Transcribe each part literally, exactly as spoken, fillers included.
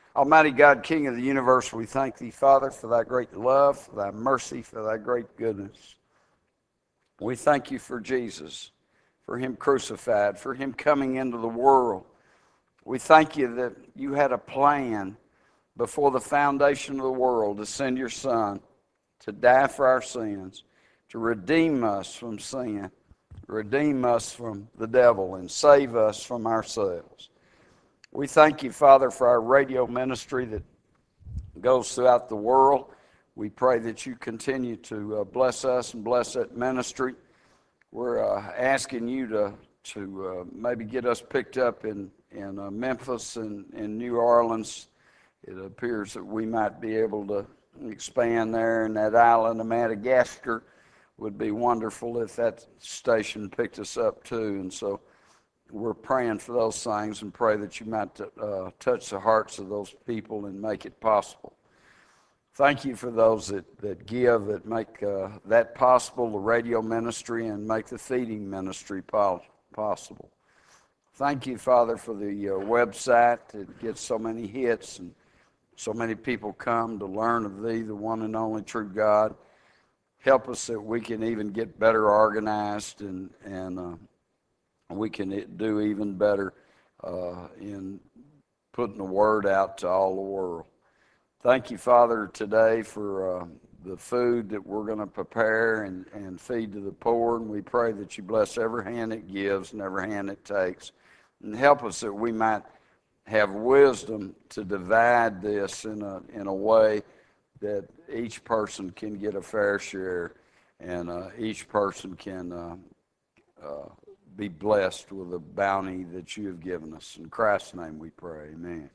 Almighty God, King of the universe, we thank thee, Father, for thy great love, for thy mercy, for thy great goodness. We thank you for Jesus, for him crucified, for him coming into the world. We thank you that you had a plan before the foundation of the world to send your Son to die for our sins, to redeem us from sin, redeem us from the devil, and save us from ourselves. We thank you, Father, for our radio ministry that goes throughout the world. We pray that you continue to uh, bless us and bless that ministry. We're uh, asking you to to uh, maybe get us picked up in, in uh, Memphis and in New Orleans. It appears that we might be able to expand there, and that island of Madagascar would be wonderful if that station picked us up too. And so we're praying for those things and pray that you might uh, touch the hearts of those people and make it possible. Thank you for those that, that give, that make uh, that possible, the radio ministry, and make the feeding ministry po- possible. Thank you, Father, for the uh, website. It gets so many hits and so many people come to learn of thee, the one and only true God. Help us that we can even get better organized and, and uh, we can do even better uh, in putting the word out to all the world. Thank you, Father, today for uh, the food that we're going to prepare and, and feed to the poor. And we pray that you bless every hand it gives and every hand it takes. And help us that we might have wisdom to divide this in a, in a way that each person can get a fair share and uh, each person can uh, uh, be blessed with the bounty that you have given us. In Christ's name we pray, amen.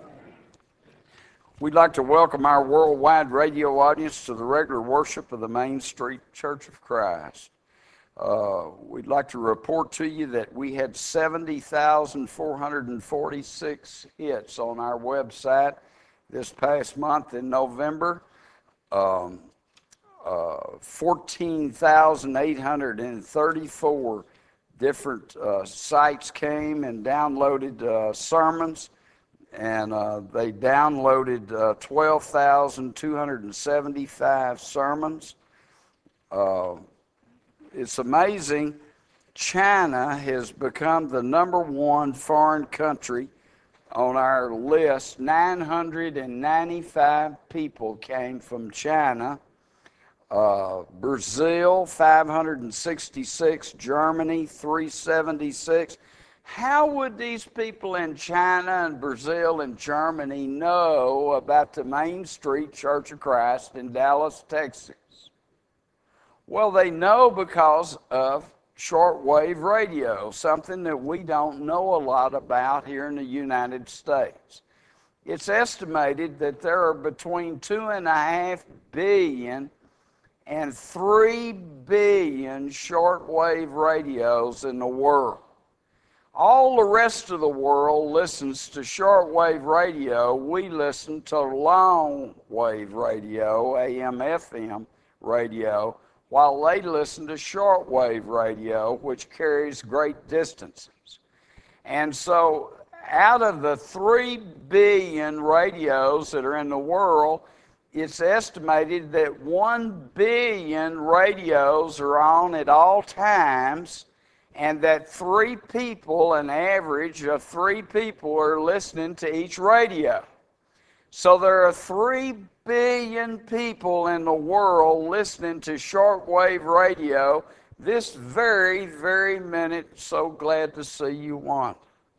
We'd like to welcome our worldwide radio audience to the regular worship of the Main Street Church of Christ. Uh, we'd like to report to you that we had seventy thousand four hundred forty-six hits on our website this past month in November. Um, uh, fourteen thousand eight hundred thirty-four different uh, sites came and downloaded uh, sermons. And uh, they downloaded uh, twelve thousand two hundred seventy-five sermons. Uh, it's amazing. China has become the number one foreign country on our list. nine hundred ninety-five people came from China. Uh, Brazil, five hundred sixty-six. Germany, three hundred seventy-six. How would these people in China and Brazil and Germany know about the Main Street Church of Christ in Dallas, Texas? Well, they know because of shortwave radio, something that we don't know a lot about here in the United States. It's estimated that there are between two and a half billion and three billion shortwave radios in the world. All the rest of the world listens to shortwave radio. We listen to long wave radio, A M F M radio, while they listen to shortwave radio, which carries great distances. And so out of the three billion radios that are in the world, it's estimated that one billion radios are on at all times, and that three people, an average of three people, are listening to each radio. So there are three billion people in the world listening to shortwave radio this very, very minute. So glad to see you on.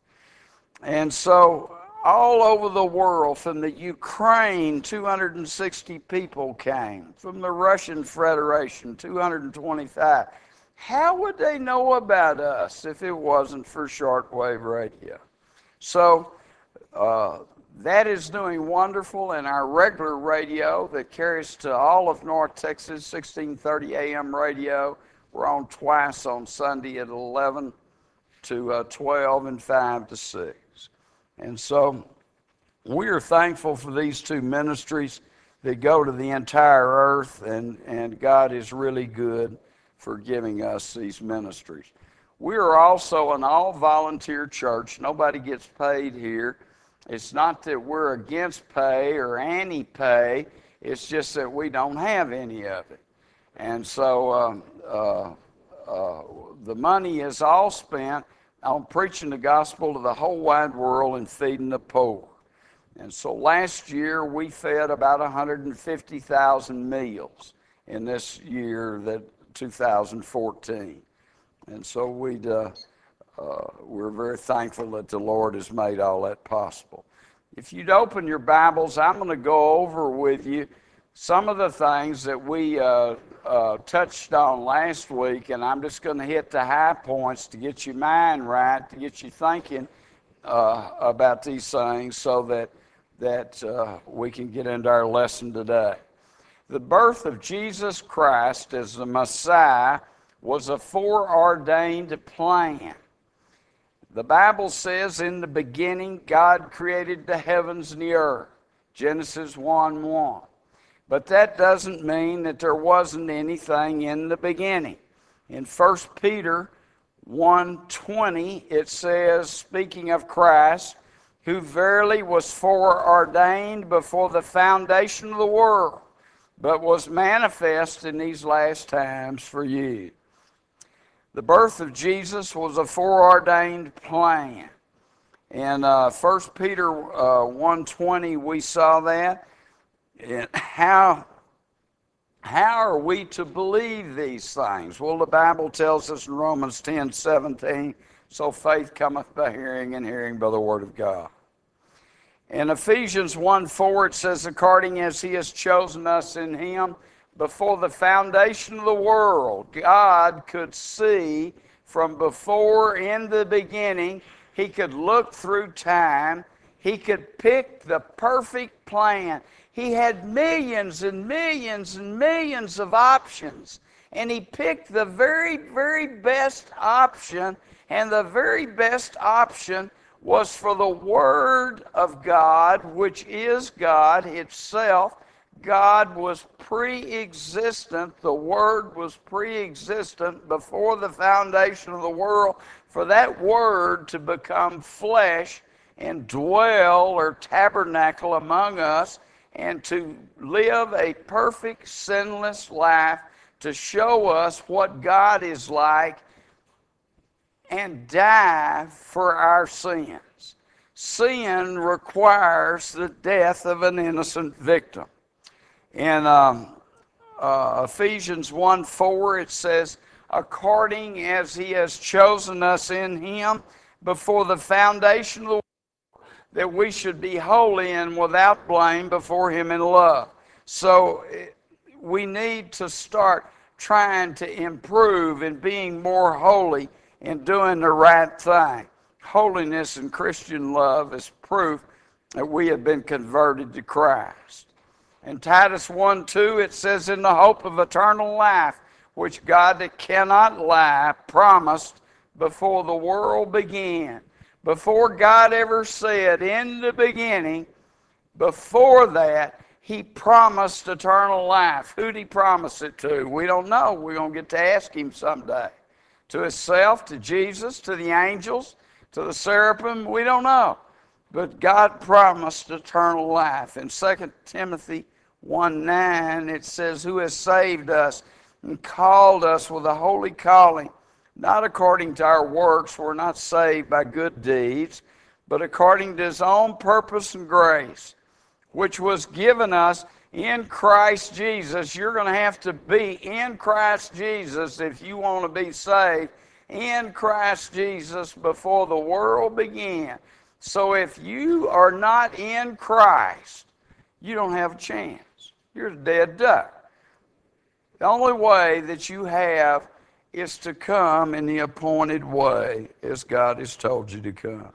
And so all over the world, from the Ukraine, two hundred sixty people came. From the Russian Federation, two hundred twenty-five. How would they know about us if it wasn't for shortwave radio? So uh, that is doing wonderful, and our regular radio that carries to all of North Texas, sixteen thirty A M radio, we're on twice on Sunday at eleven to uh, twelve and five to six. And so we are thankful for these two ministries that go to the entire earth, and, and God is really good for giving us these ministries. We are also an all-volunteer church. Nobody gets paid here. It's not that we're against pay or anti-pay. It's just that we don't have any of it. And so um, uh, uh, the money is all spent on preaching the gospel to the whole wide world and feeding the poor. And so last year we fed about one hundred fifty thousand meals in this year, that two thousand fourteen. And so we'd, uh, uh, we're very thankful that the Lord has made all that possible. If you'd open your Bibles, I'm going to go over with you some of the things that we uh, uh, touched on last week, and I'm just going to hit the high points to get your mind right, to get you thinking uh, about these things so that that uh, we can get into our lesson today. The birth of Jesus Christ as the Messiah was a foreordained plan. The Bible says, in the beginning, God created the heavens and the earth, Genesis one one. But that doesn't mean that there wasn't anything in the beginning. In First Peter one twenty, it says, speaking of Christ, who verily was foreordained before the foundation of the world, but was manifest in these last times for you. The birth of Jesus was a foreordained plan. In uh, First Peter uh, one twenty, we saw that. And how, how are we to believe these things? Well, the Bible tells us in Romans ten seventeen, so faith cometh by hearing, and hearing by the word of God. In Ephesians one four, it says, according as he has chosen us in him before the foundation of the world. God could see from before, in the beginning. He could look through time. He could pick the perfect plan. He had millions and millions and millions of options, and he picked the very, very best option, and the very best option was for the Word of God, which is God itself. God was pre-existent. The Word was pre-existent before the foundation of the world, for that Word to become flesh and dwell or tabernacle among us, and to live a perfect, sinless life, to show us what God is like, and die for our sins. Sin requires the death of an innocent victim. In um, uh, Ephesians one four, it says, according as he has chosen us in him before the foundation of the world, that we should be holy and without blame before him in love. So we need to start trying to improve in being more holy and doing the right thing. Holiness and Christian love is proof that we have been converted to Christ. In Titus one two, it says, in the hope of eternal life, which God that cannot lie promised before the world began. Before God ever said, in the beginning, before that, he promised eternal life. Who did he promise it to? We don't know. We're going to get to ask him someday. To himself, to Jesus, to the angels, to the seraphim, we don't know. But God promised eternal life. In Second Timothy one nine, it says, who has saved us and called us with a holy calling, not according to our works. We're not saved by good deeds, but according to his own purpose and grace, which was given us in Christ Jesus. You're going to have to be in Christ Jesus if you want to be saved, in Christ Jesus before the world began. So if you are not in Christ, you don't have a chance. You're a dead duck. The only way that you have is to come in the appointed way as God has told you to come.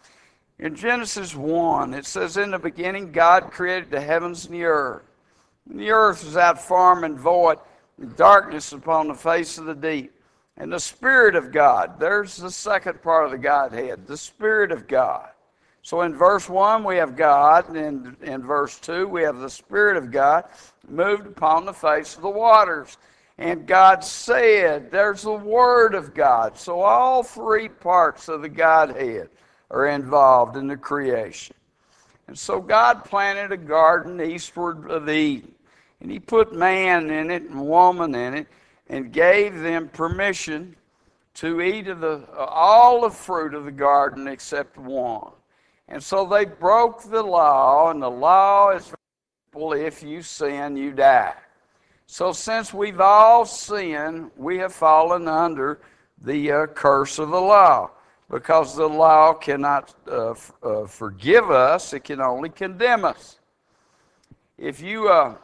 In Genesis one, it says, in the beginning God created the heavens and the earth. And the earth was out farm and void, and darkness upon the face of the deep. And the Spirit of God, there's the second part of the Godhead, the Spirit of God. So in verse one we have God, and in, in verse two we have the Spirit of God moved upon the face of the waters. And God said, there's the Word of God. So all three parts of the Godhead are involved in the creation. And so God planted a garden eastward of Eden. And he put man in it and woman in it and gave them permission to eat of the, all the fruit of the garden except one. And so they broke the law, and the law is, well, if you sin, you die. So since we've all sinned, we have fallen under the uh, curse of the law, because the law cannot uh, f- uh, forgive us, it can only condemn us. If you, uh,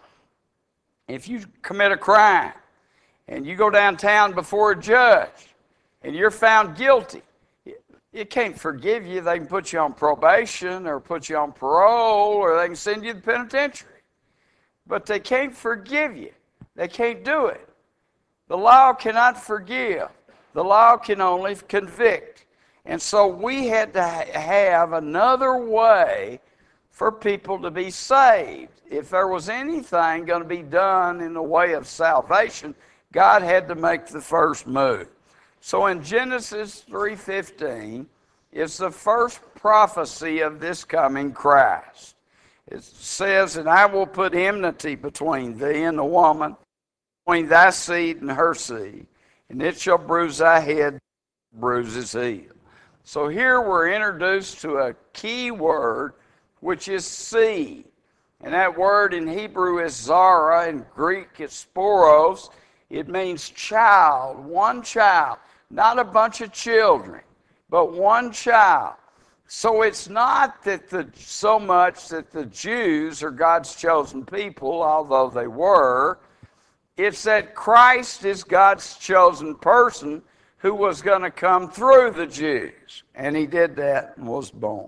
if you commit a crime and you go downtown before a judge and you're found guilty, it can't forgive you. They can put you on probation or put you on parole, or they can send you to the penitentiary. But they can't forgive you. They can't do it. The law cannot forgive. The law can only convict. And so we had to have another way for people to be saved. If there was anything going to be done in the way of salvation, God had to make the first move. So in Genesis three fifteen, it's the first prophecy of this coming Christ. It says, and I will put enmity between thee and the woman, between thy seed and her seed, and it shall bruise thy head, bruise his heel. So here we're introduced to a key word, which is seed. And that word in Hebrew is zara, in Greek it's sporos. It means child, one child. Not a bunch of children, but one child. So it's not that the so much that the Jews are God's chosen people, although they were. It's that Christ is God's chosen person who was going to come through the Jews. And he did that and was born.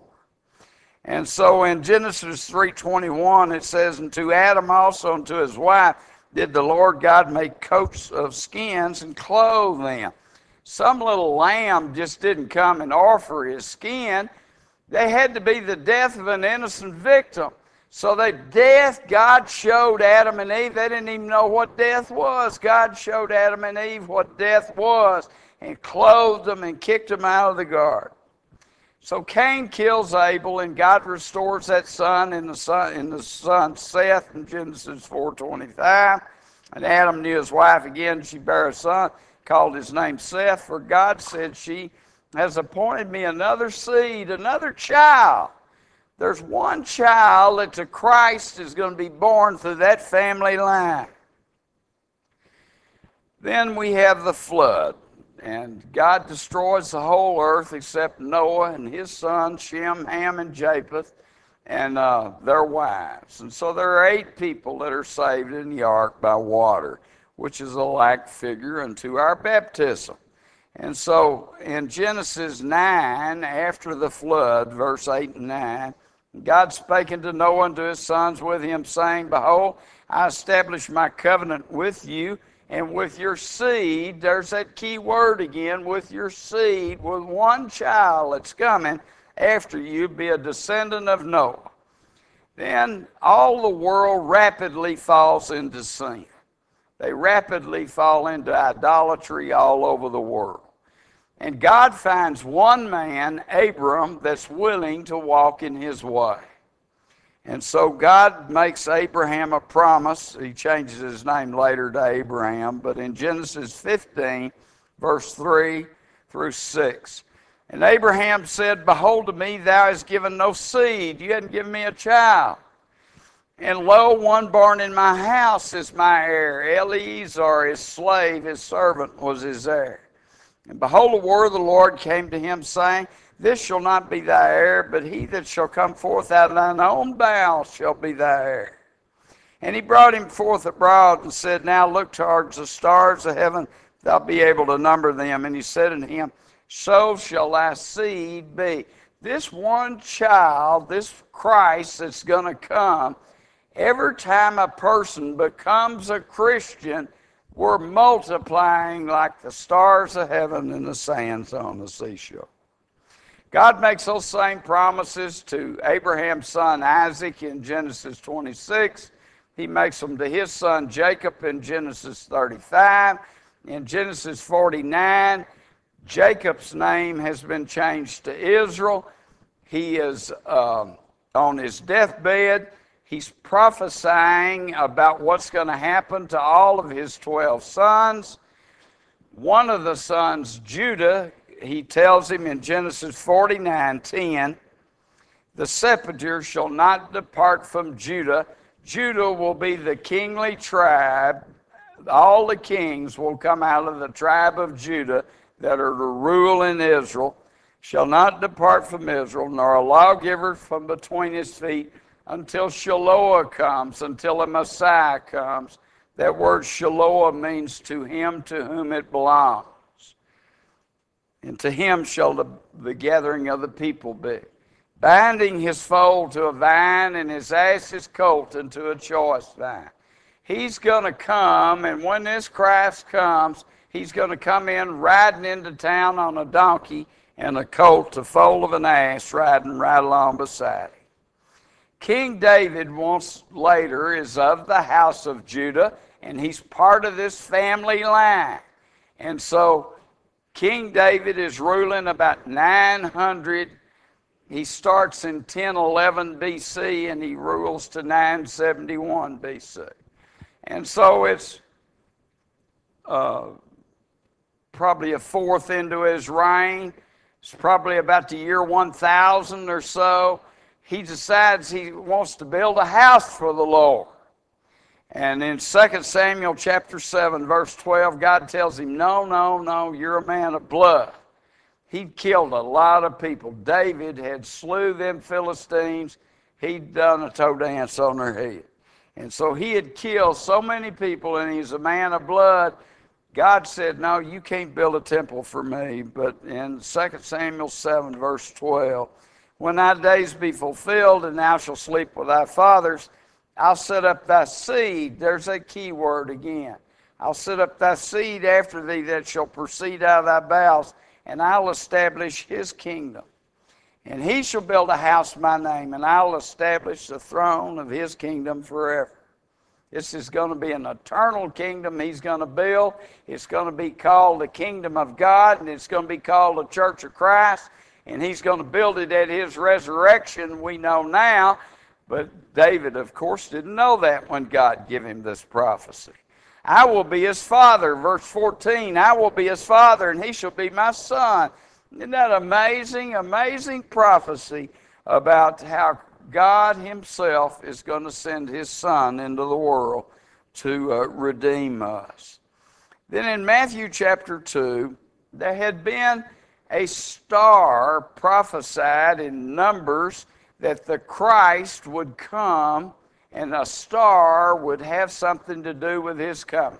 And so in Genesis three twenty-one it says, and to Adam also and to his wife did the Lord God make coats of skins and clothe them. Some little lamb just didn't come and offer his skin. They had to be the death of an innocent victim. So the death, God showed Adam and Eve. They didn't even know what death was. God showed Adam and Eve what death was and clothed them and kicked them out of the garden. So Cain kills Abel, and God restores that son in the son in the son Seth in Genesis four twenty-five. And Adam knew his wife again. She bare a son, called his name Seth, for God said, she has appointed me another seed, another child. There's one child that to Christ is going to be born through that family line. Then we have the flood, and God destroys the whole earth except Noah and his sons, Shem, Ham, and Japheth, and uh, their wives. And so there are eight people that are saved in the ark by water, which is a like figure unto our baptism. And so in Genesis nine, after the flood, verse eight and nine, God spake unto Noah and to his sons with him, saying, behold, I establish my covenant with you and with your seed. There's that key word again, with your seed, with one child that's coming after you, be a descendant of Noah. Then all the world rapidly falls into sin. They rapidly fall into idolatry all over the world. And God finds one man, Abram, that's willing to walk in his way. And so God makes Abraham a promise. He changes his name later to Abraham, but in Genesis fifteen, verse three through six. And Abraham said, behold, to me thou hast given no seed. You hadn't given me a child. And lo, one born in my house is my heir. Eliezer, his slave, his servant, was his heir. And behold, the word of the Lord came to him, saying, this shall not be thy heir, but he that shall come forth out of thine own bowels shall be thy heir. And he brought him forth abroad and said, now look towards the stars of heaven, thou be able to number them. And he said unto him, so shall thy seed be. This one child, this Christ that's going to come, every time a person becomes a Christian, we're multiplying like the stars of heaven and the sands on the seashore. God makes those same promises to Abraham's son Isaac in Genesis twenty-six. He makes them to his son Jacob in Genesis thirty-five. In Genesis forty-nine, Jacob's name has been changed to Israel. He is... Um, on his deathbed, he's prophesying about what's going to happen to all of his twelve sons. One of the sons, Judah, he tells him in Genesis forty-nine ten, the scepter shall not depart from Judah. Judah will be the kingly tribe. All the kings will come out of the tribe of Judah that are to rule in Israel. Shall not depart from Israel, nor a lawgiver from between his feet, until Shiloah comes, until the Messiah comes. That word Shiloah means to him to whom it belongs. And to him shall the, the gathering of the people be. Binding his foal to a vine and his ass his colt into a choice vine. He's going to come, and when this Christ comes, he's going to come in riding into town on a donkey and a colt, the foal of an ass, riding right along beside him. King David, once later, is of the house of Judah, and he's part of this family line. And so King David is ruling about nine hundred. He starts in ten eleven B C and he rules to nine seventy-one B C. And so it's uh, probably a fourth into his reign. It's probably about the year one thousand or so. He decides he wants to build a house for the Lord. And in Second Samuel chapter seven, verse twelve, God tells him, no, no, no, you're a man of blood. He'd killed a lot of people. David had slew them Philistines. He'd done a toe dance on their head. And so he had killed so many people, and he's a man of blood. God said, no, you can't build a temple for me. But in Second Samuel seven, verse twelve, when thy days be fulfilled, and thou shalt sleep with thy fathers, I'll set up thy seed. There's a key word again. I'll set up thy seed after thee that shall proceed out of thy bowels, and I'll establish his kingdom. And he shall build a house by name, and I'll establish the throne of his kingdom forever. This is going to be an eternal kingdom he's going to build. It's going to be called the kingdom of God, and it's going to be called the Church of Christ. And he's going to build it at his resurrection, we know now. But David, of course, didn't know that when God gave him this prophecy. I will be his father, verse fourteen. I will be his father, and he shall be my son. Isn't that amazing, amazing prophecy about how God himself is going to send his son into the world to uh, redeem us. Then in Matthew chapter two, there had been a star prophesied in Numbers that the Christ would come, and a star would have something to do with his coming.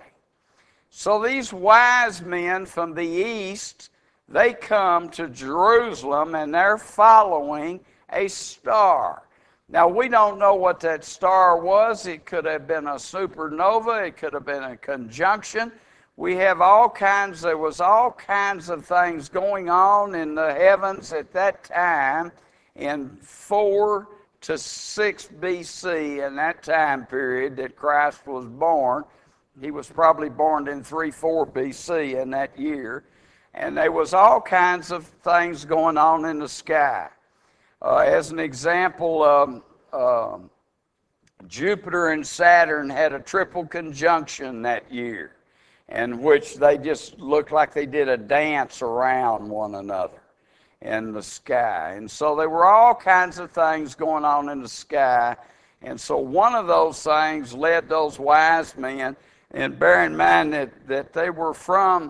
So these wise men from the east, they come to Jerusalem, and they're following a star. Now, we don't know what that star was. It could have been a supernova. It could have been a conjunction. We have all kinds, there was all kinds of things going on in the heavens at that time in four to six B C, in that time period that Christ was born. He was probably born in three four B C in that year. And there was all kinds of things going on in the sky. Uh, as an example, um, um, Jupiter and Saturn had a triple conjunction that year, in which they just looked like they did a dance around one another in the sky. And so there were all kinds of things going on in the sky. And so one of those things led those wise men, and bear in mind that, that they were from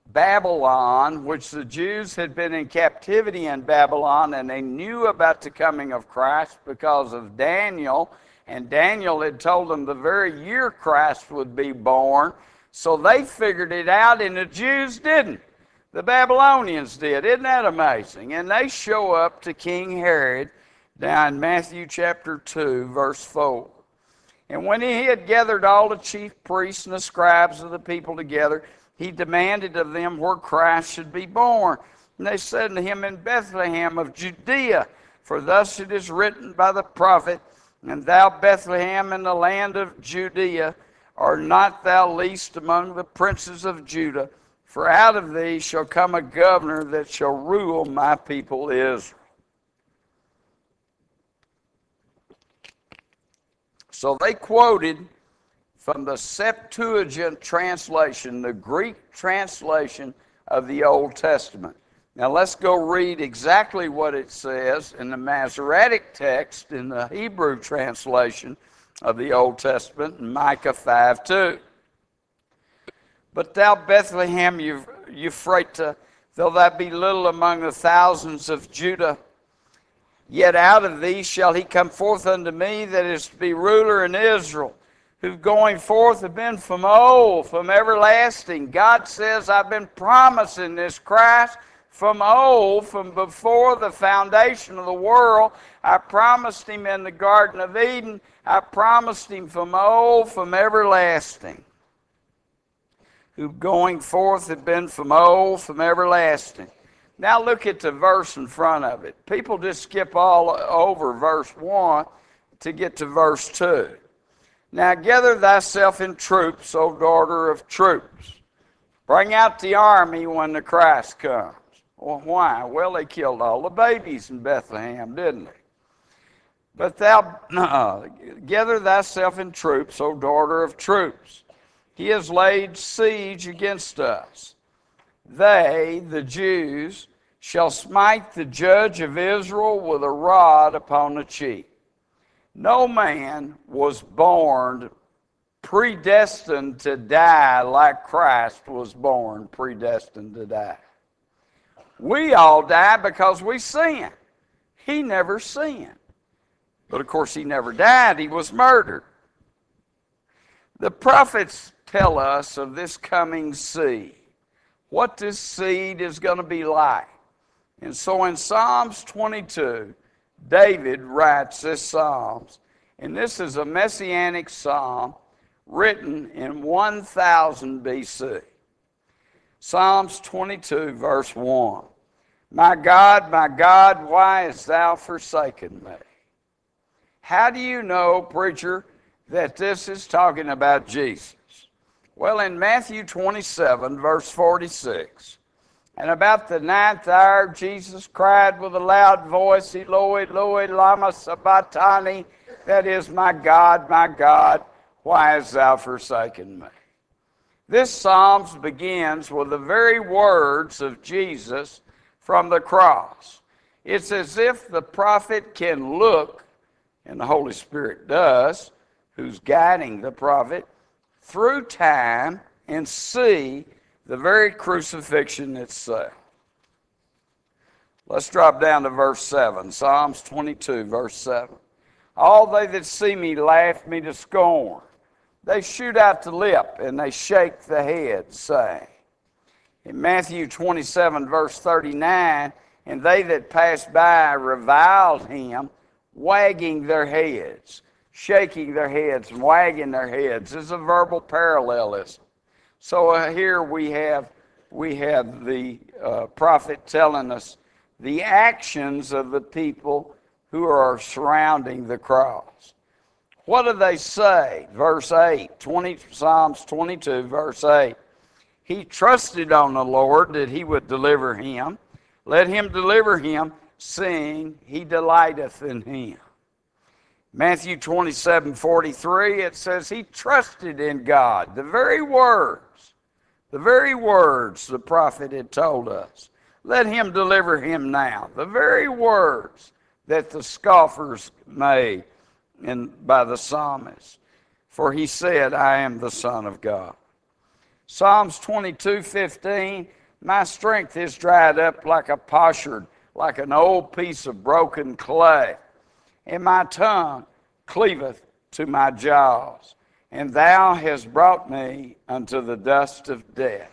Babylon, which the Jews had been in captivity in Babylon, and they knew about the coming of Christ because of Daniel, and Daniel had told them the very year Christ would be born. So they figured it out, and the Jews didn't. The Babylonians did. Isn't that amazing? And they show up to King Herod down in Matthew chapter two, verse four. And when he had gathered all the chief priests and the scribes of the people together, he demanded of them where Christ should be born. And they said to him, in Bethlehem of Judea, for thus it is written by the prophet, and thou, Bethlehem, in the land of Judea, art not thou least among the princes of Judah, for out of thee shall come a governor that shall rule my people Israel. So they quoted from the Septuagint translation, the Greek translation of the Old Testament. Now let's go read exactly what it says in the Masoretic text in the Hebrew translation of the Old Testament in Micah five two. But thou Bethlehem Ephratah, though thou be little among the thousands of Judah, yet out of thee shall he come forth unto me that is to be ruler in Israel, who going forth have been from old, from everlasting. God says, I've been promising this Christ from old, from before the foundation of the world. I promised him in the Garden of Eden. I promised him from old, from everlasting. Who going forth have been from old, from everlasting. Now look at the verse in front of it. People just skip all over verse one to get to verse two. Now gather thyself in troops, O daughter of troops. Bring out the army when the Christ comes. Well, why? Well, they killed all the babies in Bethlehem, didn't they? But thou, uh, gather thyself in troops, O daughter of troops. He has laid siege against us. They, the Jews, shall smite the judge of Israel with a rod upon the cheek. No man was born predestined to die like Christ was born predestined to die. We all die because we sin. He never sinned. But of course he never died. He was murdered. The prophets tell us of this coming seed, what this seed is going to be like. And so in Psalms twenty-two, David writes this Psalms, and this is a messianic psalm written in one thousand B C. Psalms twenty-two, verse one. My God, my God, why hast thou forsaken me? How do you know, preacher, that this is talking about Jesus? Well, in Matthew twenty-seven, verse forty-six, and about the ninth hour, Jesus cried with a loud voice, Eloi, Eloi, lama sabachthani, that is, my God, my God, why hast thou forsaken me? This Psalms begins with the very words of Jesus from the cross. It's as if the prophet can look, and the Holy Spirit does, who's guiding the prophet, through time and see the very crucifixion itself. Let's drop down to verse seven. Psalms twenty-two, verse seven. All they that see me laugh me to scorn. They shoot out the lip and they shake the head, saying. In Matthew twenty-seven, verse thirty-nine, and they that passed by reviled him, wagging their heads, shaking their heads and wagging their heads. This is a verbal parallelism. So uh, here we have we have the uh, prophet telling us the actions of the people who are surrounding the cross. What do they say? Verse eight, twenty, Psalms twenty-two, verse eight. He trusted on the Lord that he would deliver him. Let him deliver him, seeing he delighteth in him. Matthew twenty-seven, forty-three, it says he trusted in God. The very words, the very words the prophet had told us. Let him deliver him now. The very words that the scoffers made in, by the psalmist. For he said, I am the Son of God. Psalms twenty-two, fifteen, my strength is dried up like a potsherd, like an old piece of broken clay. And my tongue cleaveth to my jaws, and thou hast brought me unto the dust of death.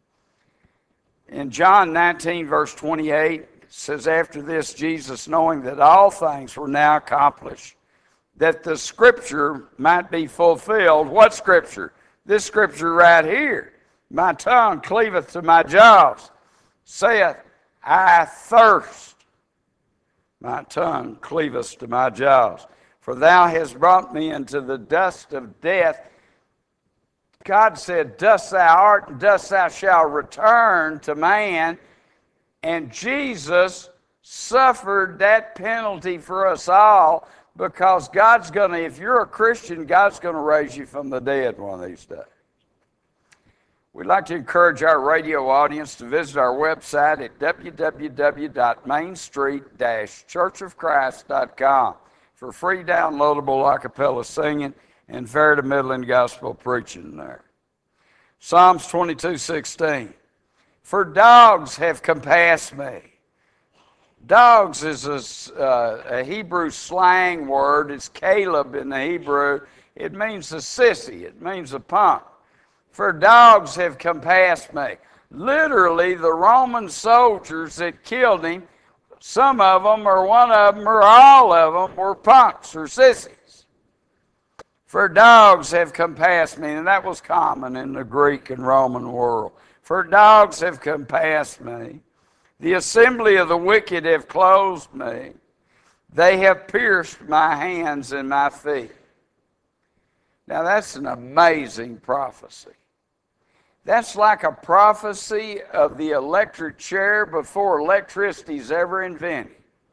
In John nineteen, verse twenty-eight, it says, after this, Jesus, knowing that all things were now accomplished, that the scripture might be fulfilled. What scripture? This scripture right here. My tongue cleaveth to my jaws, saith, I thirst. My tongue cleaveth to my jaws. For thou hast brought me into the dust of death. God said, dust thou art, and dust thou shalt return to man. And Jesus suffered that penalty for us all because God's going to, if you're a Christian, God's going to raise you from the dead one of these days. We'd like to encourage our radio audience to visit our website at w w w dot main street dash church of christ dot com for free downloadable a cappella singing and fair to middling gospel preaching there. Psalms twenty-two sixteen. For dogs have compassed me. Dogs is a, uh, a Hebrew slang word. It's Caleb in the Hebrew. It means a sissy. It means a punk. For dogs have compassed me. Literally, the Roman soldiers that killed him, some of them, or one of them, or all of them, were punks or sissies. For dogs have compassed me, and that was common in the Greek and Roman world. For dogs have compassed me. The assembly of the wicked have closed me. They have pierced my hands and my feet. Now that's an amazing prophecy. That's like a prophecy of the electric chair before electricity's ever invented.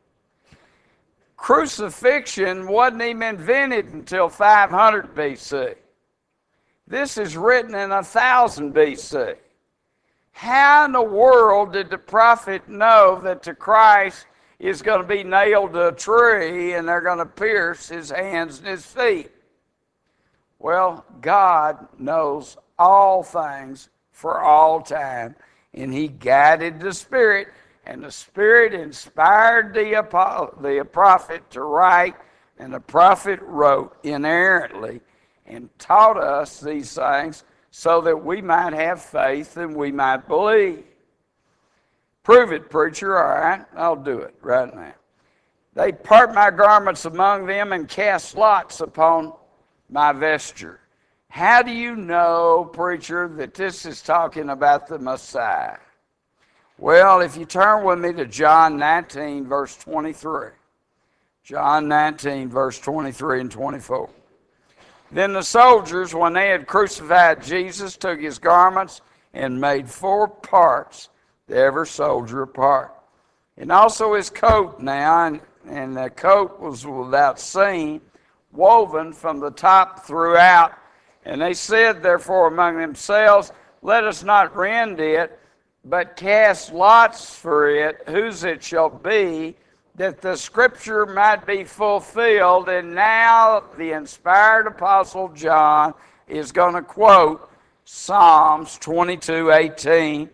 Crucifixion wasn't even invented until five hundred B C. This is written in one thousand B C. How in the world did the prophet know that the Christ is going to be nailed to a tree and they're going to pierce his hands and his feet? Well, God knows all things for all time, and he guided the Spirit, and the Spirit inspired the, the prophet to write, and the prophet wrote inerrantly and taught us these things so that we might have faith and we might believe. Prove it, preacher. All right, I'll do it right now. They part my garments among them and cast lots upon my vesture. How do you know, preacher, that this is talking about the Messiah? Well, if you turn with me to John nineteen, verse twenty-three. John nineteen, verse twenty-three and twenty-four. Then the soldiers, when they had crucified Jesus, took his garments and made four parts, every soldier a part. And also his coat now, and, and the coat was without seam, woven from the top throughout. And they said, therefore, among themselves, let us not rend it, but cast lots for it, whose it shall be, that the scripture might be fulfilled. And now the inspired apostle John is going to quote Psalms twenty-two eighteen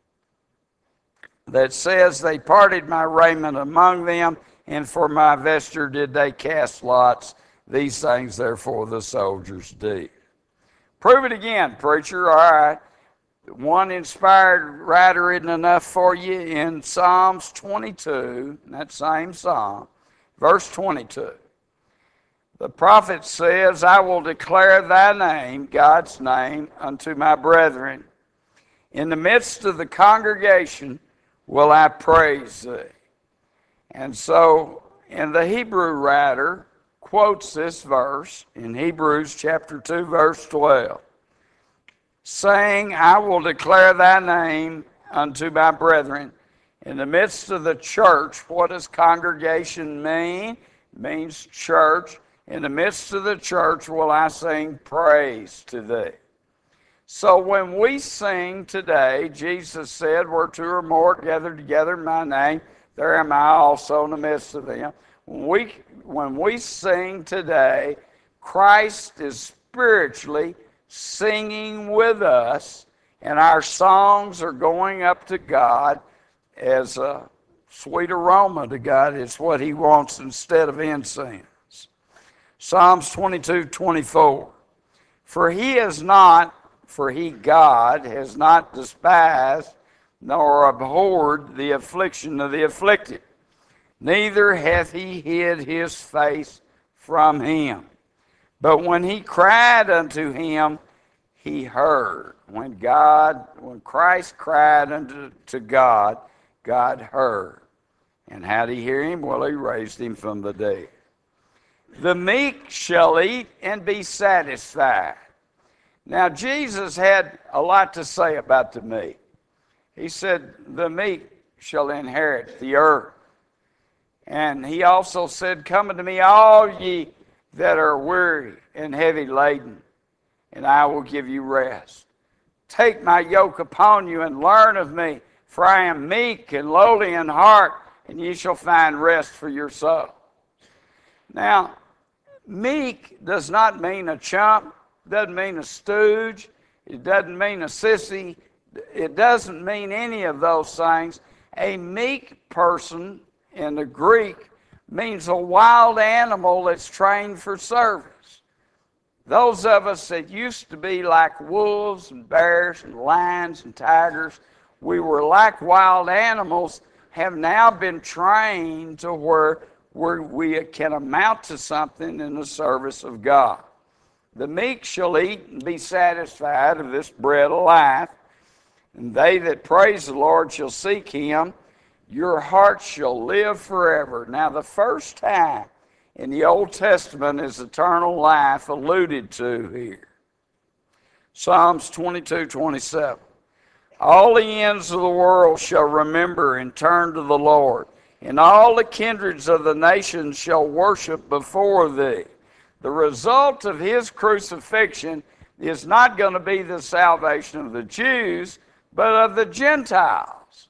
that says, they parted my raiment among them, and for my vesture did they cast lots. These things, therefore, the soldiers did. Prove it again, preacher. All right. One inspired writer isn't enough for you. In Psalms twenty-two, that same psalm, verse twenty-two, the prophet says, I will declare thy name, God's name, unto my brethren. In the midst of the congregation will I praise thee. And so, in the Hebrew writer quotes this verse in Hebrews chapter two, verse twelve. Saying, I will declare thy name unto my brethren. In the midst of the church, what does congregation mean? It means church. In the midst of the church will I sing praise to thee. So when we sing today, Jesus said, where two or more gathered together in my name, there am I also in the midst of them. When we, when we sing today, Christ is spiritually singing with us, and our songs are going up to God as a sweet aroma to God. It's what he wants instead of incense. Psalms twenty-two twenty-four. For he has not, for he, God, has not despised nor abhorred the affliction of the afflicted, neither hath he hid his face from him. But when he cried unto him, he heard. When God, when Christ cried unto to God, God heard. And how did he hear him? Well, he raised him from the dead. The meek shall eat and be satisfied. Now, Jesus had a lot to say about the meek. He said, the meek shall inherit the earth. And he also said, come unto me, all ye that are weary and heavy laden, and I will give you rest. Take my yoke upon you and learn of me, for I am meek and lowly in heart, and ye shall find rest for your soul. Now, meek does not mean a chump, doesn't mean a stooge, it doesn't mean a sissy, it doesn't mean any of those things. A meek person in the Greek means a wild animal that's trained for service. Those of us that used to be like wolves and bears and lions and tigers, we were like wild animals, have now been trained to where where we can amount to something in the service of God. The meek shall eat and be satisfied of this bread of life, and they that praise the Lord shall seek him. Your heart shall live forever. Now, the first time in the Old Testament is eternal life alluded to here. Psalms twenty-two twenty-seven. All the ends of the world shall remember and turn to the Lord, and all the kindreds of the nations shall worship before thee. The result of his crucifixion is not going to be the salvation of the Jews, but of the Gentiles.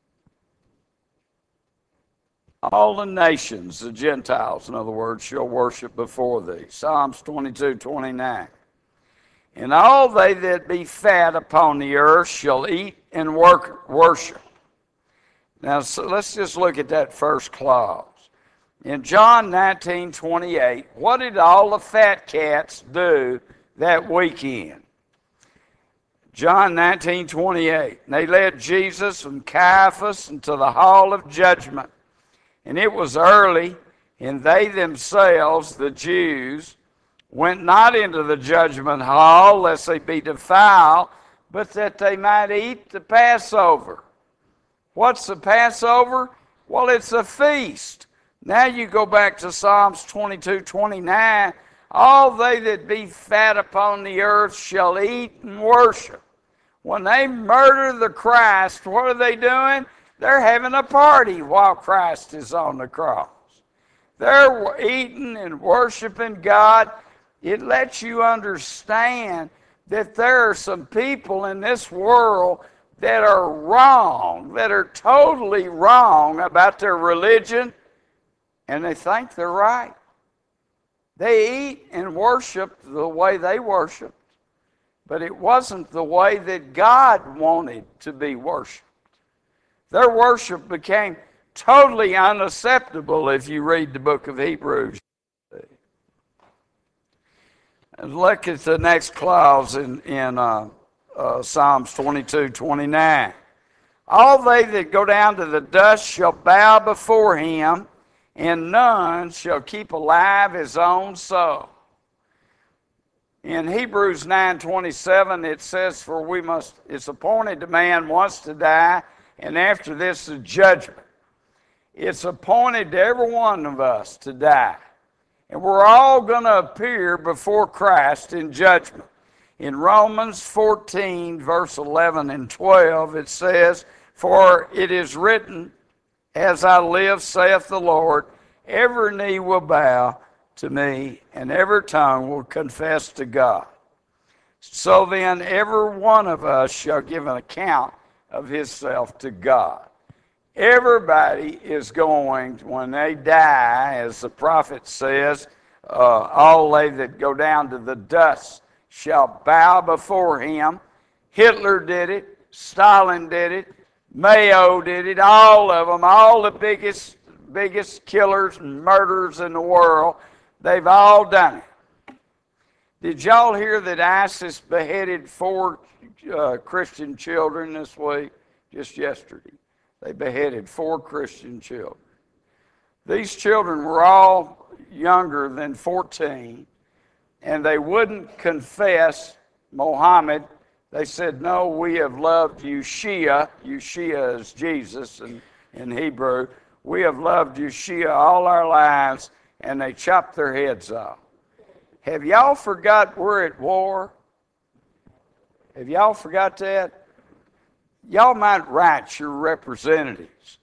All the nations, the Gentiles, in other words, shall worship before thee. Psalms twenty-two twenty-nine. And all they that be fat upon the earth shall eat and work, worship. Now, so let's just look at that first clause. In John nineteen twenty-eight, what did all the fat cats do that weekend? John nineteen twenty-eight, they led Jesus and Caiaphas into the hall of judgment. And it was early, and they themselves, the Jews, went not into the judgment hall, lest they be defiled, but that they might eat the Passover. What's the Passover? Well, it's a feast. Now you go back to Psalms twenty-two twenty-nine. All they that be fat upon the earth shall eat and worship. When they murder the Christ, what are they doing? They're having a party while Christ is on the cross. They're eating and worshiping God. It lets you understand that there are some people in this world that are wrong, that are totally wrong about their religion, and they think they're right. They eat and worship the way they worshiped, but it wasn't the way that God wanted to be worshiped. Their worship became totally unacceptable if you read the book of Hebrews. And look at the next clause in, in uh, uh, Psalms twenty-two twenty-nine. All they that go down to the dust shall bow before him, and none shall keep alive his own soul. In Hebrews nine twenty-seven it says, for we must, it's appointed to man once to die, and after this the judgment. It's appointed to every one of us to die. And we're all going to appear before Christ in judgment. In Romans fourteen, verse eleven and twelve, it says, for it is written, as I live, saith the Lord, every knee will bow to me, and every tongue will confess to God. So then every one of us shall give an account of himself to God. Everybody is going, when they die, as the prophet says, uh, all they that go down to the dust shall bow before him. Hitler did it. Stalin did it. Mayo did it. All of them, all the biggest, biggest killers and murderers in the world, they've all done it. Did y'all hear that ISIS beheaded four uh, Christian children this week? Just yesterday. They beheaded four Christian children. These children were all younger than fourteen, and they wouldn't confess Mohammed. They said, no, we have loved Yeshua. Yeshua is Jesus in, in Hebrew. We have loved Yeshua all our lives, and they chopped their heads off. Have y'all forgot we're at war? Have y'all forgot that? Y'all might write your representatives.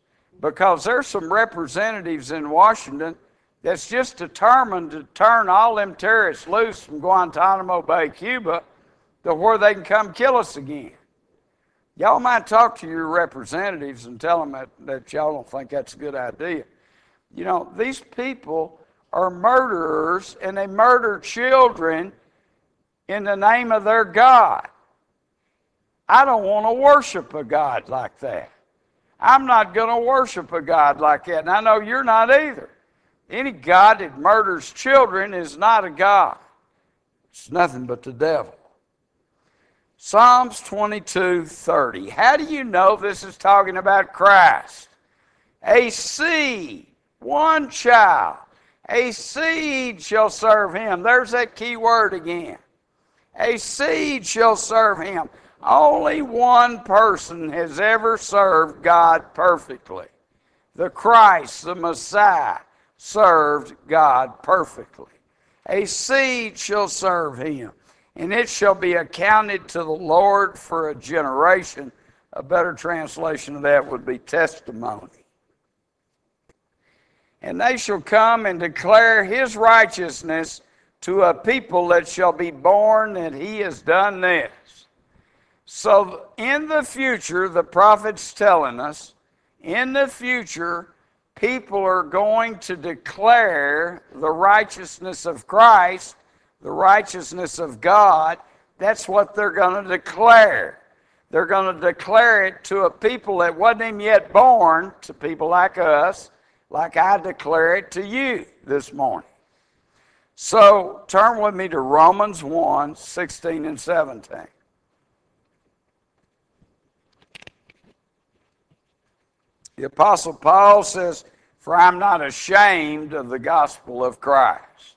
because there's some representatives in Washington that's just determined to turn all them terrorists loose from Guantanamo Bay, Cuba, to where they can come kill us again. Y'all might talk to your representatives and tell them that, that y'all don't think that's a good idea. You know, these people are murderers, and they murder children in the name of their God. I don't want to worship a God like that. I'm not going to worship a God like that, and I know you're not either. Any God that murders children is not a God. It's nothing but the devil. Psalms twenty-two thirty. How do you know this is talking about Christ? A seed, one child, a seed shall serve him. There's that key word again. A seed shall serve him. Only one person has ever served God perfectly. The Christ, the Messiah, served God perfectly. A seed shall serve him, and it shall be accounted to the Lord for a generation. A better translation of that would be testimony. And they shall come and declare his righteousness to a people that shall be born that he has done this. So in the future, the prophet's telling us, in the future, people are going to declare the righteousness of Christ, the righteousness of God. That's what they're going to declare. They're going to declare it to a people that wasn't even yet born, to people like us, like I declare it to you this morning. So turn with me to Romans one, sixteen and seventeen. The Apostle Paul says, "For I'm not ashamed of the gospel of Christ.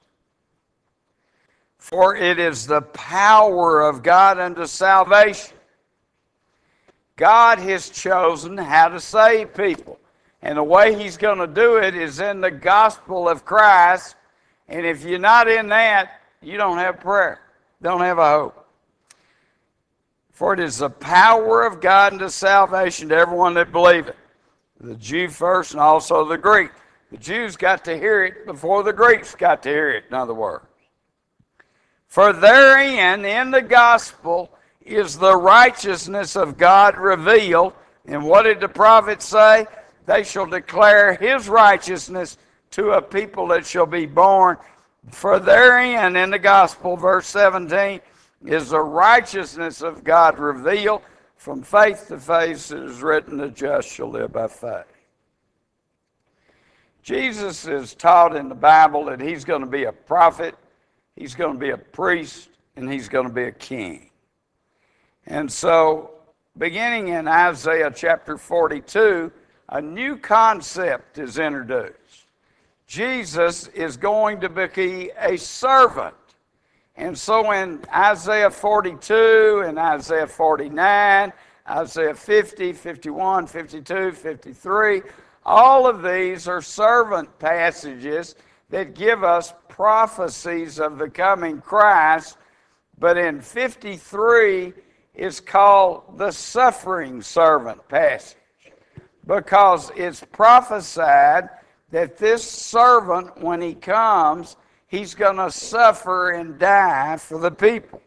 For it is the power of God unto salvation." God has chosen how to save people. And the way he's going to do it is in the gospel of Christ. And if you're not in that, you don't have prayer. Don't have a hope. For it is the power of God unto salvation to everyone that believeth. The Jew first and also the Greek. The Jews got to hear it before the Greeks got to hear it, in other words. For therein, in the gospel, is the righteousness of God revealed. And what did the prophet say? They shall declare his righteousness to a people that shall be born. For therein, in the gospel, verse seventeen, is the righteousness of God revealed. From faith to faith it is written, the just shall live by faith. Jesus is taught in the Bible that he's going to be a prophet, he's going to be a priest, and he's going to be a king. And so, beginning in Isaiah chapter forty-two, a new concept is introduced. Jesus is going to be a servant. And so in Isaiah forty-two and Isaiah forty-nine, Isaiah fifty, fifty-one, fifty-two, fifty-three, all of these are servant passages that give us prophecies of the coming Christ. But in fifty-three, it's called the suffering servant passage, because it's prophesied that this servant, when he comes, he's going to suffer and die for the people.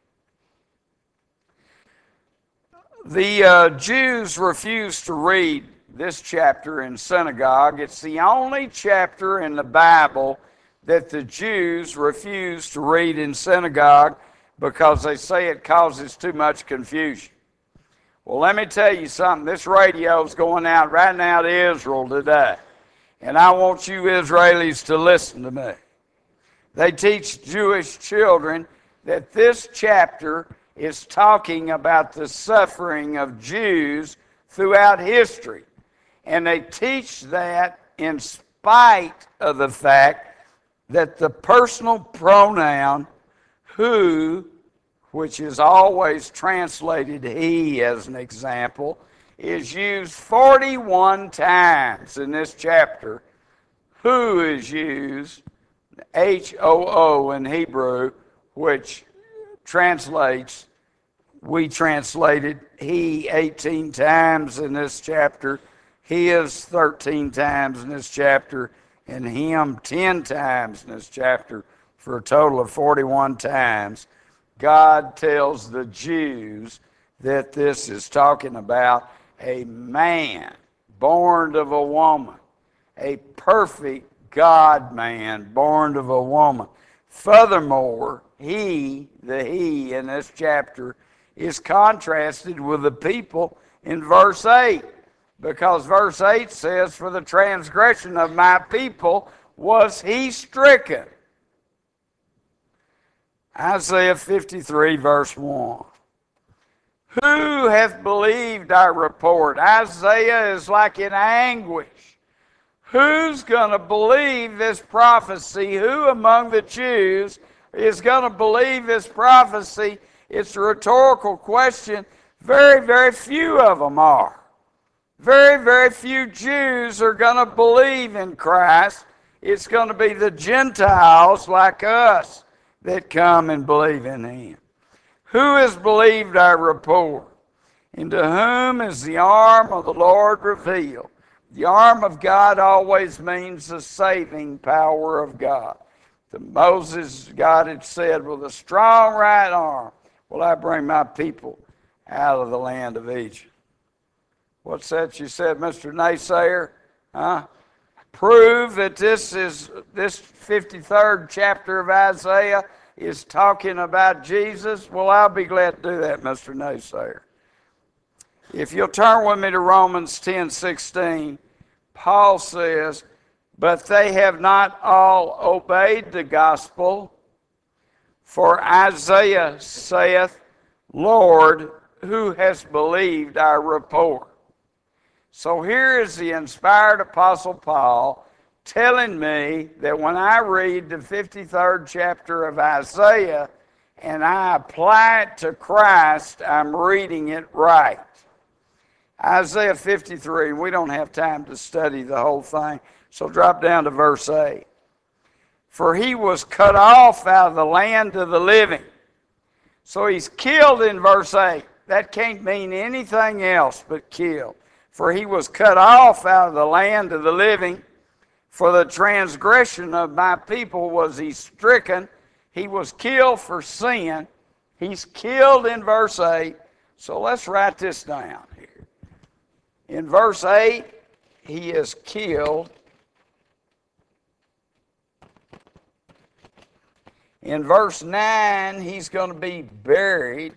The uh, Jews refused to read this chapter in synagogue. It's the only chapter in the Bible that the Jews refuse to read in synagogue because they say it causes too much confusion. Well, let me tell you something. This radio is going out right now to Israel today. And I want you Israelis to listen to me. They teach Jewish children that this chapter is talking about the suffering of Jews throughout history. And they teach that in spite of the fact that the personal pronoun who, which is always translated he as an example, is used forty-one times in this chapter. Who is used, H O O in Hebrew, which translates, we translated he eighteen times in this chapter. his thirteen times in this chapter, and him ten times in this chapter, for a total of forty-one times. God tells the Jews that this is talking about a man born of a woman, a perfect God-man born of a woman. Furthermore, he, the he in this chapter, is contrasted with the people in verse eight, because verse eight says, "For the transgression of my people was he stricken." Isaiah fifty-three, verse one. Who hath believed our report? Isaiah is like in anguish. Who's going to believe this prophecy? Who among the Jews is going to believe this prophecy? It's a rhetorical question. Very, very few of them are. Very, very few Jews are going to believe in Christ. It's going to be the Gentiles like us that come and believe in him. Who has believed our report? And to whom is the arm of the Lord revealed? The arm of God always means the saving power of God. To Moses, God had said, "With a strong right arm will I bring my people out of the land of Egypt." What's that you said, Mister Naysayer? Huh? Prove that this is this fifty-third chapter of Isaiah is talking about Jesus? Well, I'll be glad to do that, Mister Naysayer. If you'll turn with me to Romans ten sixteen, Paul says, "But they have not all obeyed the gospel. For Isaiah saith, Lord, who has believed our report?" So here is the inspired Apostle Paul telling me that when I read the fifty-third chapter of Isaiah and I apply it to Christ, I'm reading it right. Isaiah fifty-three, we don't have time to study the whole thing, so drop down to verse eight. "For he was cut off out of the land of the living." So he's killed in verse eight. That can't mean anything else but killed. "For he was cut off out of the land of the living. For the transgression of my people was he stricken." He was killed for sin. He's killed in verse eight. So let's write this down here. In verse eight, he is killed. In verse nine, he's going to be buried.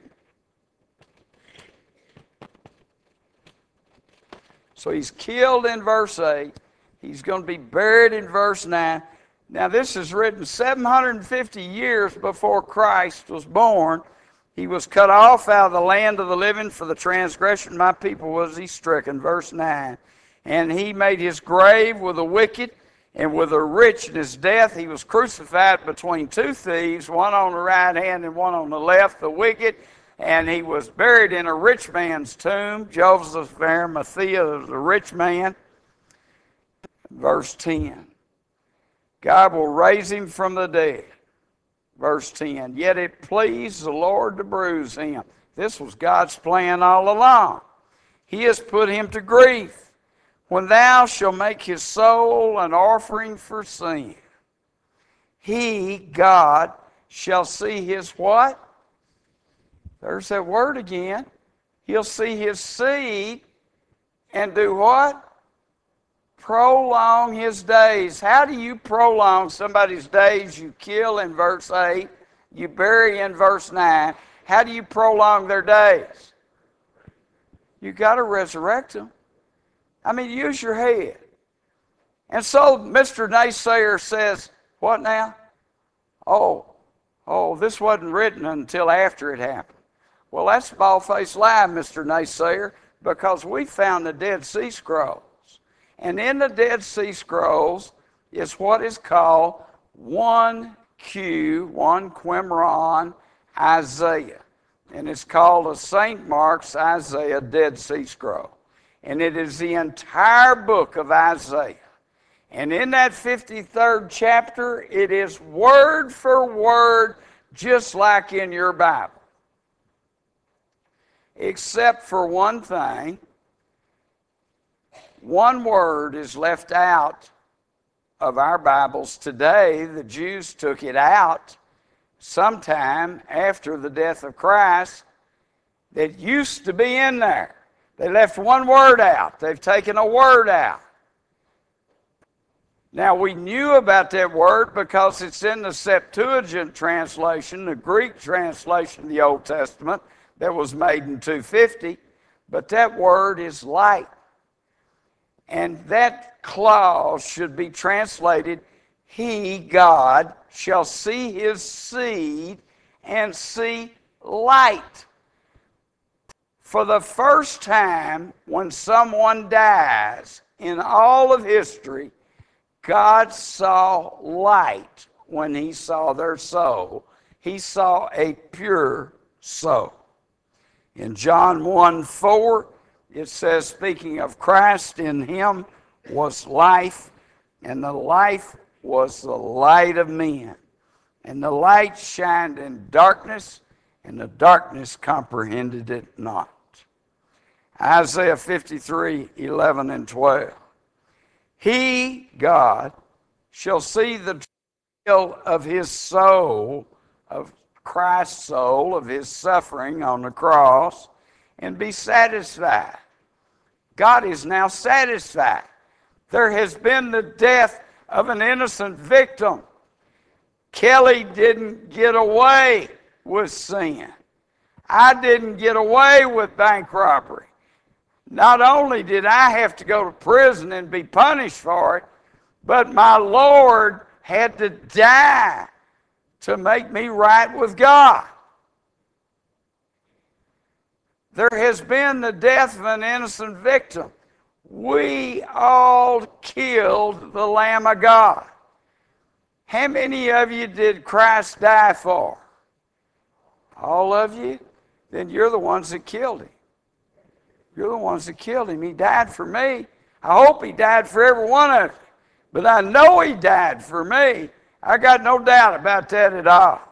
So he's killed in verse eight. He's going to be buried in verse nine. Now this is written seven hundred fifty years before Christ was born. "He was cut off out of the land of the living, for the transgression of my people was he stricken." Verse nine. "And he made his grave with the wicked and with the rich in his death. He was crucified between two thieves, one on the right hand and one on the left, the wicked. And he was buried in a rich man's tomb." Joseph of Arimathea was a rich man. Verse ten. "God will raise him from the dead." Verse ten. "Yet it pleased the Lord to bruise him." This was God's plan all along. "He has put him to grief. When thou shalt make his soul an offering for sin, he, God, shall see his" what? There's that word again. "He'll see his seed and do what? Prolong his days." How do you prolong somebody's days? You kill in verse eight. You bury in verse nine. How do you prolong their days? You got to resurrect them. I mean, use your head. And so Mister Naysayer says, what now? Oh, oh, this wasn't written until after it happened. Well, that's a bald-faced lie, Mister Naysayer, because we found the Dead Sea Scrolls. And in the Dead Sea Scrolls is what is called one Q, one Qumran Isaiah. And it's called a Saint Mark's Isaiah Dead Sea Scroll. And it is the entire book of Isaiah. And in that fifty-third chapter, it is word for word just like in your Bible. Except for one thing. one word is left out of our Bibles today. The Jews took it out sometime after the death of Christ that used to be in there. They left one word out. They've taken a word out. Now, we knew about that word because it's in the Septuagint translation, the Greek translation of the Old Testament that was made in two fifty, but that word is light. And that clause should be translated, He, God, shall see His seed and see light. For the first time when someone dies in all of history, God saw light when He saw their soul. He saw a pure soul. In John one four, it says, speaking of Christ, in Him was life, and the life was the light of men. And the light shined in darkness, and the darkness comprehended it not. Isaiah fifty-three eleven and twelve. He, God, shall see the travail of His soul, of Christ's soul, of His suffering on the cross, and be satisfied. God is now satisfied. There has been the death of an innocent victim. Kelly didn't get away with sin. I didn't get away with bank robbery. Not only did I have to go to prison and be punished for it, but my Lord had to die to make me right with God. There has been the death of an innocent victim. We all killed the Lamb of God. How many of you did Christ die for? All of you? Then you're the ones that killed Him. You're the ones that killed Him. He died for me. I hope He died for every one of you. But I know He died for me. I got no doubt about that at all.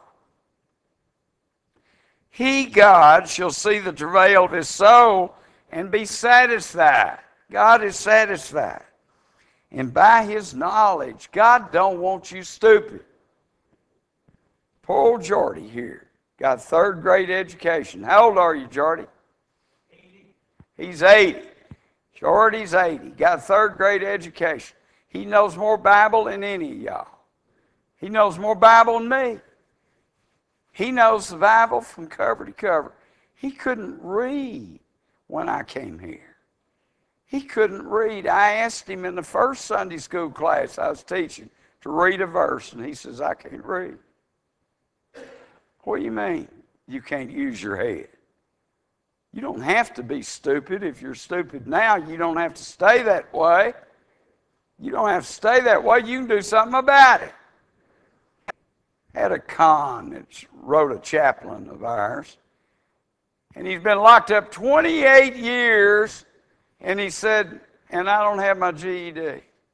He, God, shall see the travail of His soul and be satisfied. God is satisfied. And by His knowledge, God don't want you stupid. Poor old Jordy here got third grade education. How old are you, Jordy? He's eighty. Jordy's eighty. Got third grade education. He knows more Bible than any of y'all. He knows more Bible than me. He knows the Bible from cover to cover. He couldn't read when I came here. He couldn't read. I asked him in the first Sunday school class I was teaching to read a verse, and he says, I can't read. What do you mean? You can't use your head. You don't have to be stupid. If you're stupid now, you don't have to stay that way. You don't have to stay that way. You can do something about it. Had a con that wrote a chaplain of ours, and he's been locked up twenty-eight years, and he said, and I don't have my G E D.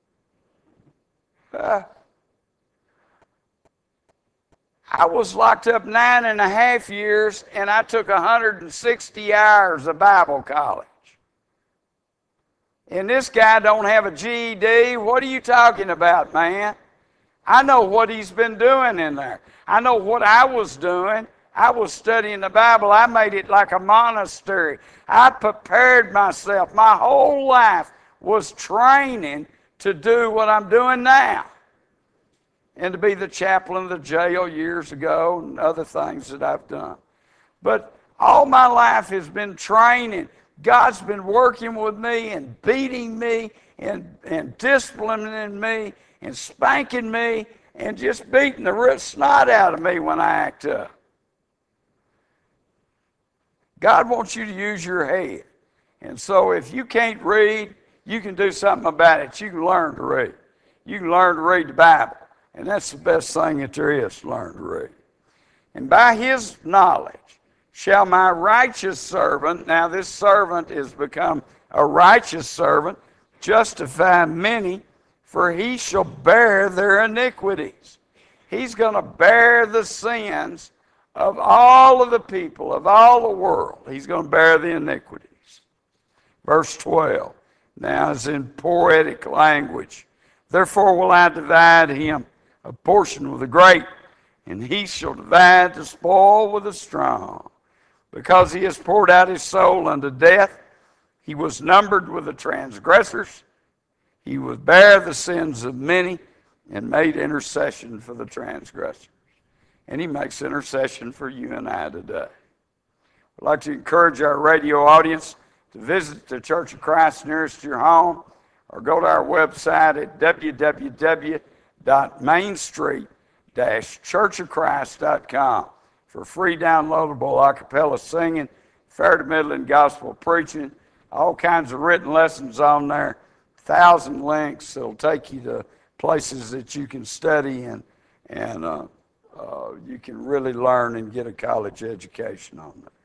Uh, I was locked up nine and a half years, and I took one hundred sixty hours of Bible college. And this guy don't have a G E D. What are you talking about, man? I know what he's been doing in there. I know what I was doing. I was studying the Bible. I made it like a monastery. I prepared myself. My whole life was training to do what I'm doing now. And to be the chaplain of the jail years ago and other things that I've done. But all my life has been training. God's been working with me and beating me and, and disciplining me and spanking me and just beating the real snot out of me when I act up. God wants you to use your head. And so if you can't read, you can do something about it. You can learn to read. You can learn to read the Bible. And that's the best thing that there is, to learn to read. And by His knowledge shall my righteous servant, now this servant is become a righteous servant, justify many, for he shall bear their iniquities. He's going to bear the sins of all of the people, of all the world. He's going to bear the iniquities. Verse twelve, Now it's in poetic language. Therefore will I divide him a portion with the great, and he shall divide the spoil with the strong. Because he has poured out his soul unto death, he was numbered with the transgressors. He would bear the sins of many and made intercession for the transgressors. And he makes intercession for you and I today. I'd like to encourage our radio audience to visit the Church of Christ nearest your home, or go to our website at w w w dot main street dash church of christ dot com for free downloadable a cappella singing, fair to middling gospel preaching, all kinds of written lessons on there, thousand links that'll take you to places that you can study and and uh, uh, you can really learn and get a college education on that.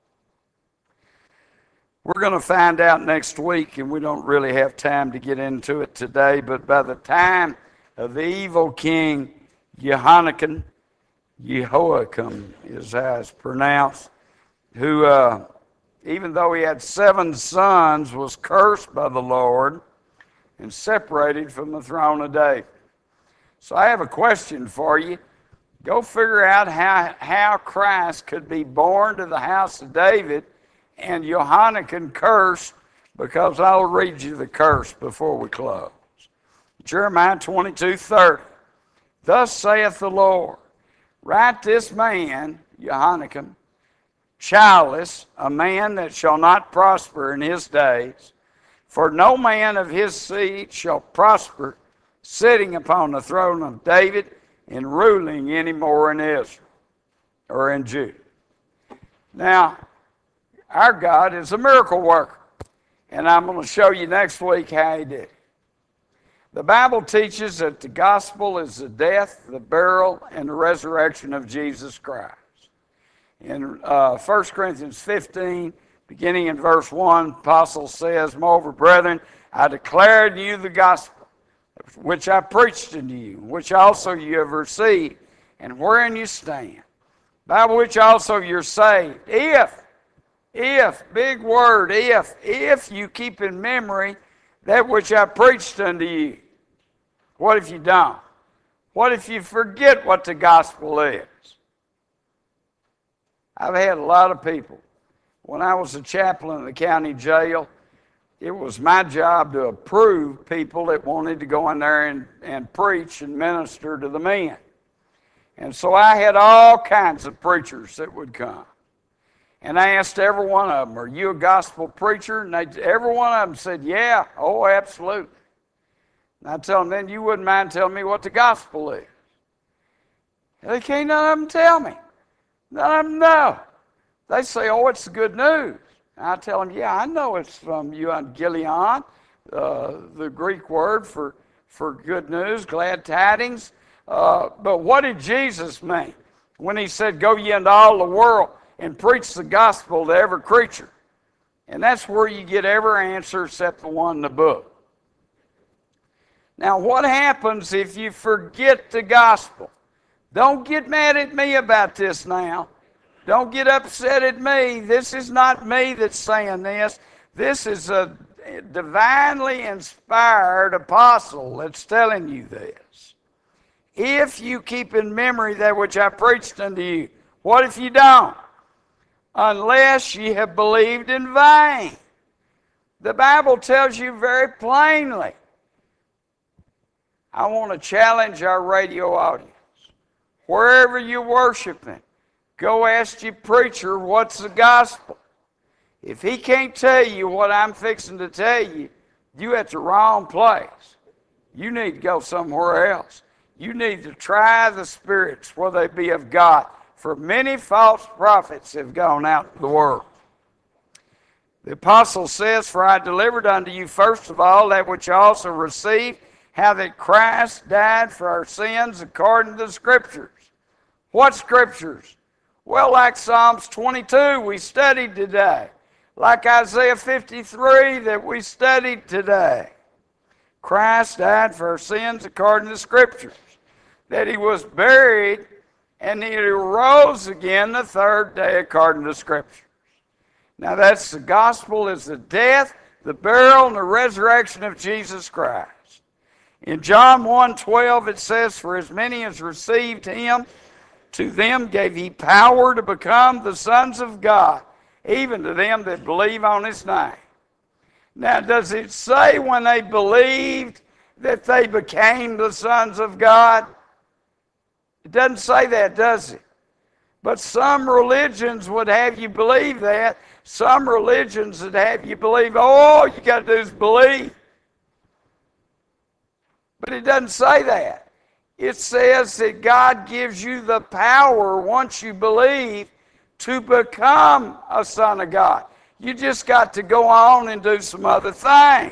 We're going to find out next week, and we don't really have time to get into it today, but by the time of the evil king Jehoiakim, Jehoiakim is how it's pronounced, who, uh, even though he had seven sons, was cursed by the Lord and separated from the throne of David. So I have a question for you. Go figure out how, how Christ could be born to the house of David and Jehoiakim cursed, because I'll read you the curse before we close. Jeremiah twenty-two thirty. Thus saith the Lord, write this man, Jehoiakim, childless, a man that shall not prosper in his days, for no man of his seed shall prosper, sitting upon the throne of David and ruling any more in Israel or in Judah. Now, our God is a miracle worker, and I'm going to show you next week how he did it. The Bible teaches that the gospel is the death, the burial, and the resurrection of Jesus Christ. In uh, First Corinthians fifteen, beginning in verse one, Apostle says, moreover, brethren, I declare to you the gospel, which I preached unto you, which also you have received, and wherein you stand, by which also you're saved, if If, big word, if, if you keep in memory that which I preached unto you. What if you don't? What if you forget what the gospel is? I've had a lot of people. When I was a chaplain in the county jail, it was my job to approve people that wanted to go in there and, and preach and minister to the men. And so I had all kinds of preachers that would come. And I asked every one of them, are you a gospel preacher? And they, every one of them said, yeah, oh, absolutely. And I tell them, then you wouldn't mind telling me what the gospel is. And they can't none of them tell me. None of them know. They say, oh, it's the good news. And I tell them, yeah, I know it's from euangelion, uh, the Greek word for, for good news, glad tidings. Uh, but what did Jesus mean when he said, go ye into all the world and preach the gospel to every creature? And that's where you get every answer except the one in the book. Now, what happens if you forget the gospel? Don't get mad at me about this now. Don't get upset at me. This is not me that's saying this. This is a divinely inspired apostle that's telling you this. If you keep in memory that which I preached unto you, what if you don't? Unless ye have believed in vain. The Bible tells you very plainly. I want to challenge our radio audience. Wherever you're worshiping, go ask your preacher what's the gospel. If he can't tell you what I'm fixing to tell you, you're at the wrong place. You need to go somewhere else. You need to try the spirits, whether they be of God. For many false prophets have gone out in the world. The apostle says, for I delivered unto you first of all that which I also received, how that Christ died for our sins according to the Scriptures. What Scriptures? Well, like Psalms twenty-two we studied today. Like Isaiah fifty-three that we studied today. Christ died for our sins according to the Scriptures. That he was buried and he arose again the third day according to the Scriptures. Now that's the gospel is the death, the burial, and the resurrection of Jesus Christ. In John one twelve it says, "For as many as received him, to them gave he power to become the sons of God, even to them that believe on his name." Now, does it say when they believed that they became the sons of God? It doesn't say that, does it? But some religions would have you believe that. Some religions would have you believe, oh, you got to do is believe. But it doesn't say that. It says that God gives you the power, once you believe, to become a son of God. You just got to go on and do some other things.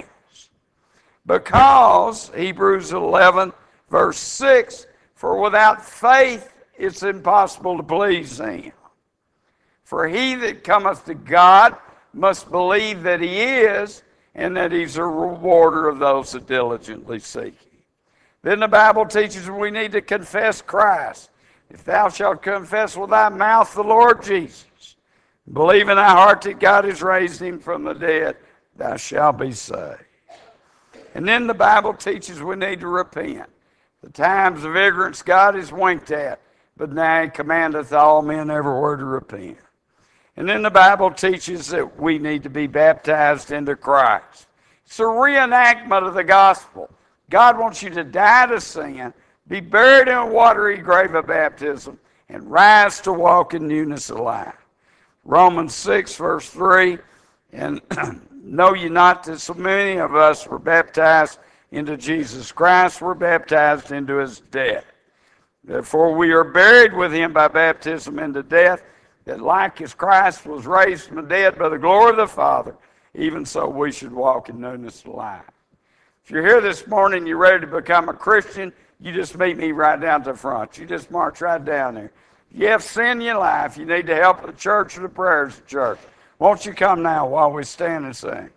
Because, Hebrews eleven, verse six, "For without faith it's impossible to please him. For he that cometh to God must believe that he is, and that he's a rewarder of those that diligently seek him." Then the Bible teaches we need to confess Christ. "If thou shalt confess with thy mouth the Lord Jesus, believe in thy heart that God has raised him from the dead, thou shalt be saved." And then the Bible teaches we need to repent. "The times of ignorance God has winked at, but now he commandeth all men everywhere to repent." And then the Bible teaches that we need to be baptized into Christ. It's a reenactment of the gospel. God wants you to die to sin, be buried in a watery grave of baptism, and rise to walk in newness of life. Romans six, verse three, "And know ye not that so many of us were baptized into Jesus Christ, were baptized into his death. Therefore we are buried with him by baptism into death, that like as Christ was raised from the dead by the glory of the Father, even so we should walk in newness of life." If you're here this morning and you're ready to become a Christian, you just meet me right down to the front. You just march right down there. If you have sin in your life, you need the help of the church or the prayers of the church. Won't you come now while we stand and sing?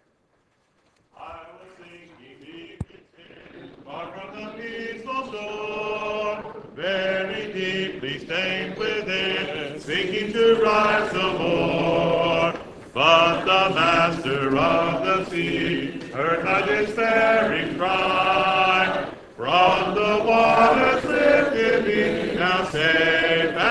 I will sing ye peace, far from the peaceful shore, very deeply stained within, seeking to rise no more. But the master of the sea heard my despairing cry, from the waters lifted me, now safe